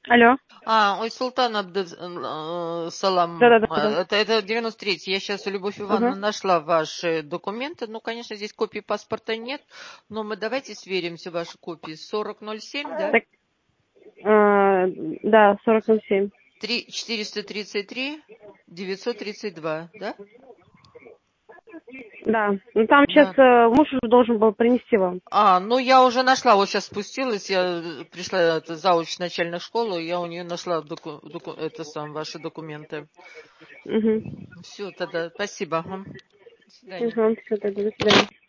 Алло. Ой, Султан Салам, Да-да-да. это 93-й. Я сейчас, Любовь Ага. Ивановна, нашла ваши документы. Ну, конечно, здесь копии паспорта нет, но мы давайте сверимся, ваши копии. 4007, да? Так, да, 4007. 433 932, да? Да. Ну там сейчас Да. муж уже должен был принести вам. Ну я уже нашла, вот сейчас спустилась, я пришла это, зауч начальной школы, я у нее нашла ваши документы. Угу. Все, тогда спасибо. Ага. До свидания. Угу. Все, тогда до свидания.